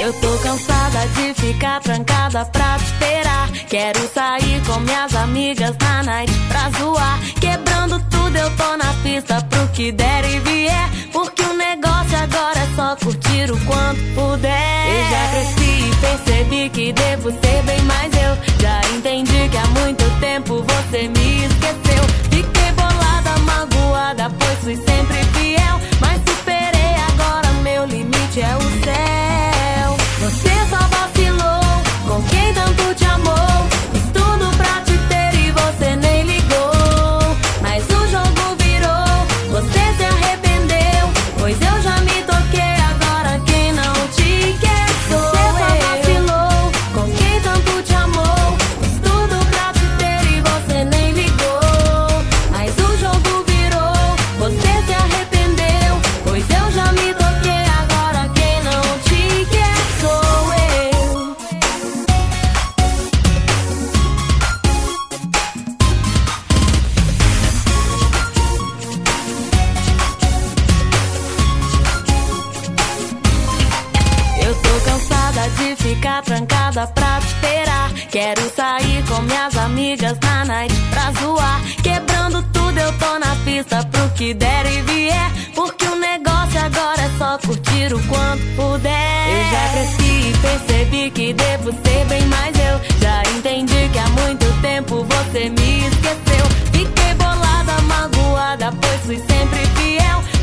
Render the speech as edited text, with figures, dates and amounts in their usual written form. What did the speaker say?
Eu tô cansada de ficar trancada pra te esperar. Quero sair com minhas amigas na night pra zoar. Quebrando tudo, eu tô na pista pro que der e vier. Porque o negócio agora é só curtir o quanto puder. Eu já cresci e percebi que devo ser bem mais eu. Já entendi que há muito tempo você me esqueceu. Fiquei bolada, magoada, pois fui sempre fiel. Mas superei, agora meu limite é o céu. Você só vacilou com quem tanto te amou. Fiz tudo pra te ter e você nem ligou. Mas o jogo virou, você se arrependeu. Pois eu já me toquei, agora quem não te quer sou eu. Você só vacilou com quem tanto te amou. Fiz tudo pra te ter e você nem ligou. Mas o jogo virou, você se arrependeu. Pois eu já me toquei, agora quem não te quer sou eu. Eu tô cansada de ficar trancada pra te esperar. Quero sair com minhas amigas na night pra zoar. Quebrando tudo, eu tô na pista pro que der e vier. Porque o negócio agora é só curtir o quanto puder. Eu já cresci e percebi que devo ser bem mais eu. Já entendi que há muito tempo você me esqueceu. Fiquei bolada, magoada, pois fui sempre fiel.